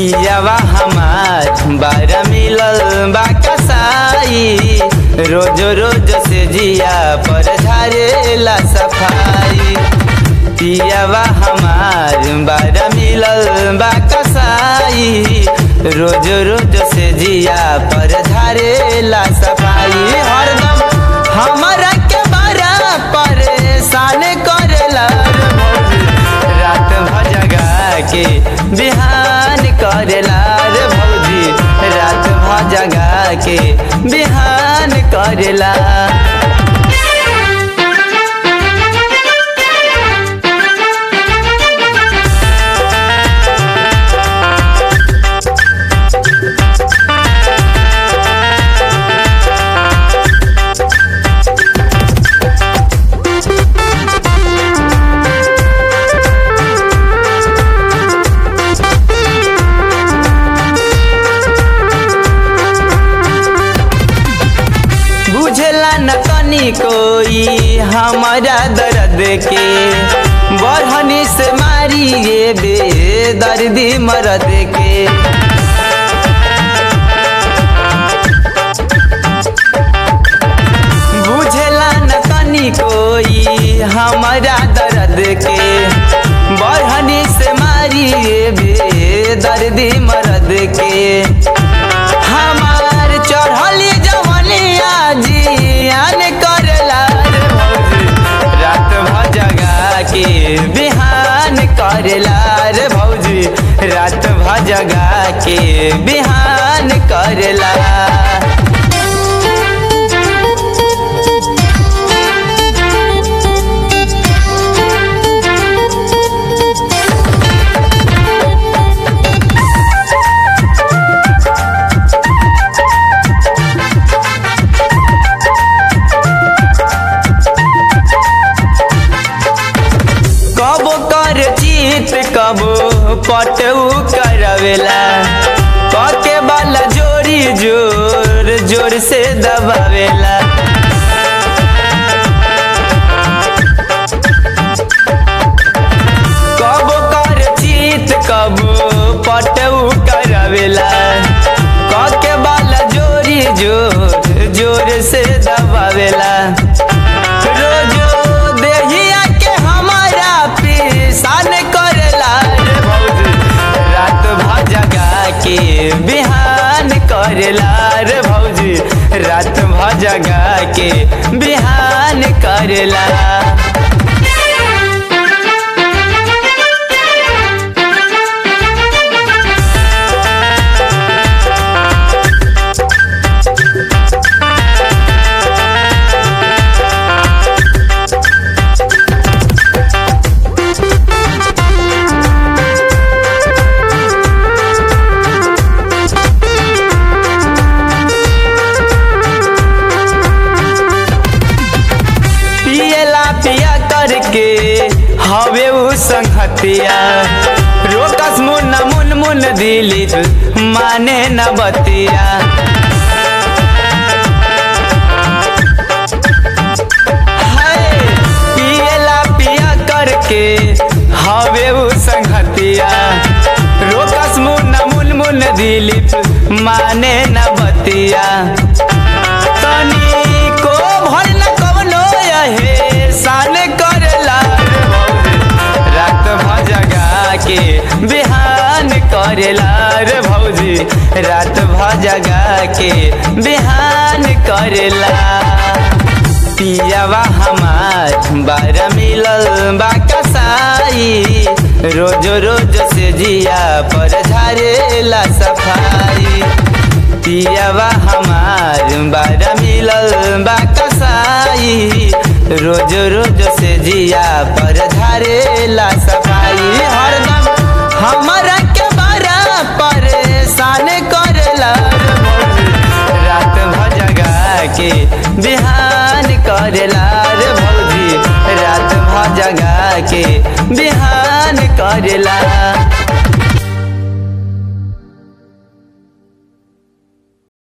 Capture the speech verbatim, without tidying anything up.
पियावा हमार बारा मिलल बा कसाई, रोज रोज से जिया पर झारेला सफाई। पियावा हमार बारा मिलल बा कसाई, रोज रोज से जिया पर झारेला सफाई। हरदम हमारा के बारा परेशान करेला, रात भजगा के बिहान करेला रे भौजी, रात भजगा के बिहान करेला। न कनी कोई हमारा दर्द के, बढ़नी से मारिए बेदर्दी मर्द के। बुझला न कनी कोई हमारा दर्द के, बढ़नी से मारिए बेदर्दी मर्द के। हमार चढ़ली जवनिया जियान करेला रे भौजी, रात भजगा के बिहान करेला रे भौजी, रात भजगा के बिहान करेला। कबो पटऊ करवेला, पके वाला जोरी जोर जोर से दबावेला। कबो कर चीत कबो पटऊ करवेला, पके वाला जोरी जोर जोर से दबावेला। बिहान करेला रे भौजी, रात भजगा के बिहान करेला। के हवे उ संगतिया, रोकस मुन मुन मुन दिली माने न बतिया। पियला पिया करके हवे उ संगतिया, रोकस मुन मुन मुन दिली माने न बतिया। तनी को भर न कवनो यहे सान करेला, रात भजगा के बिहान करेला रे भौजी, रात भजगा के बिहान करेला। पियावा हमार बारा मिलल बा कसाई, रोज रोज से जिया पर झारेला सफाई। पियावा हमार बारा मिलल बा कसाई, रोज रोज से जिया पर झारेला सफाई। हरदम हमारा के बारा परेशान करेला, रात भजगा के बिहान करेला रे भौजी, रात भजगा के बिहान करेला।